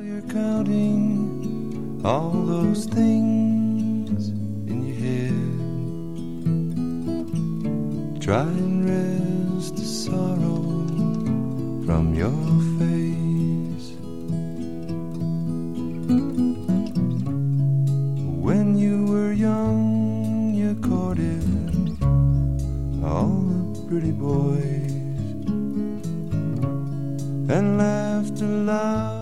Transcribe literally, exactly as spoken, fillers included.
you're counting all those things in your head, try and rest the sorrow from your face. When you were young, you courted all the pretty boys and laughed aloud